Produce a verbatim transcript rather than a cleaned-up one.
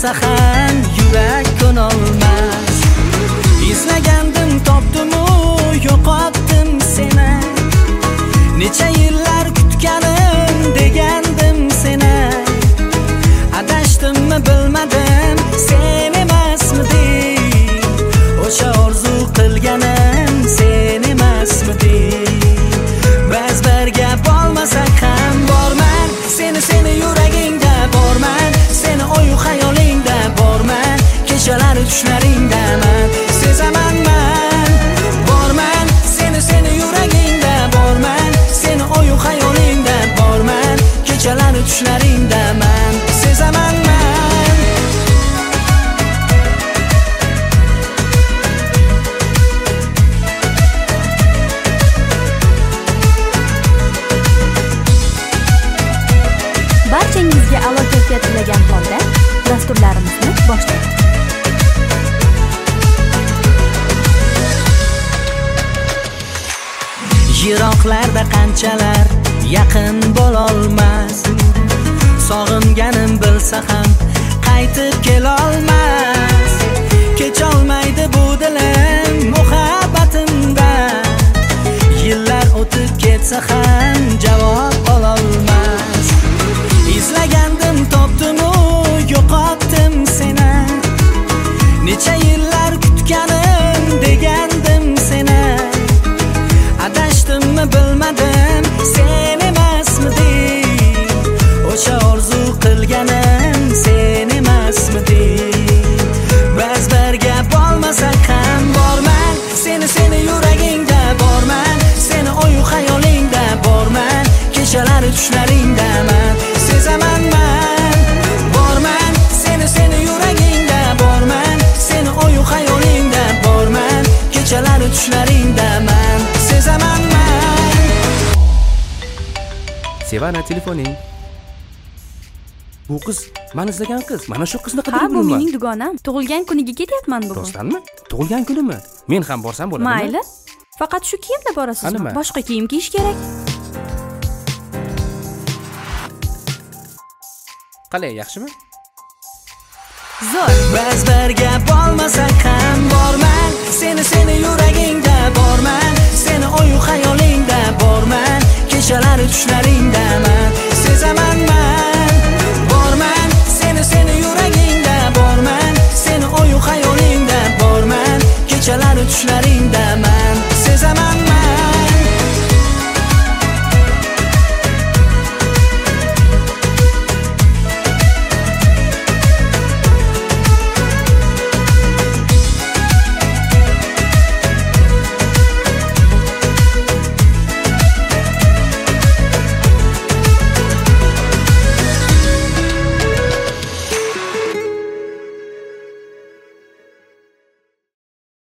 bo'lsa ham yurak ko'nolmas. Izlagandim, topdim-u, yo'qotdim seni. Necha yillar kutganim, degandim seni. Adashdimmi bilmadim, sen emasmiding? O'sha orzu qilganim sen emasmiding? Biz birga bo'lmasak ham borman, seni seni yuragingda borman, seni o'yu xayolingda borman, kechalari tushlaringdaman, sezaman man. Borman, seni seni yuragingda borman, seni o'yu xayolingda borman, kechalari tushlaringdaman, sezaman man. Barchangizga a'lo kayfiyat tilagan holda dasturlarimizni boshlaymiz. Yiroqlarda qanchalar yaqin bo'lolmas, sog'inganim bilsa ham qaytib kelolmas. Kecholmaydi bu dilim muhabbatimdan, yillar o'tib ketsa ham javob ololmas. Izlagandim, topdim-u, yo'qotdim seni. Necha yillar kutganim, degandim seni. Adashdimmi bilmadim, sen emasmiding? O'sha orzu qilganim sen emasmiding? Biz birga bo'lmasak ham borman, seni seni yuragingda borman, seni o'yu xayolingda borman, kechalari tushlaringdaman, sezaman man. Borman, seni seni yuragingda borman, seni o'yu xayolingda borman, kechalari tushlaringdaman, sezaman man. Sevana telefoning. Bu qiz men izlagan qiz. Mana shu qizni Ha, qidirib bu yuribman. mening dugonam. Tug'ilgan kuniga ketyapman bugun. Rostdanmi? Tug'ilgan kunimi? Men ham borsam bo'ladimi? Mayli. Faqat shu kiyimda borasizmi? Nima? Boshqa kiyim kiyish kerak. Qalay, yaxshimi? Zo'r. Biz birga bo'lmasak ham borman, seni seni yuragingda borman, seni o'yu xayolingda borman, kechalari tushlaringdaman.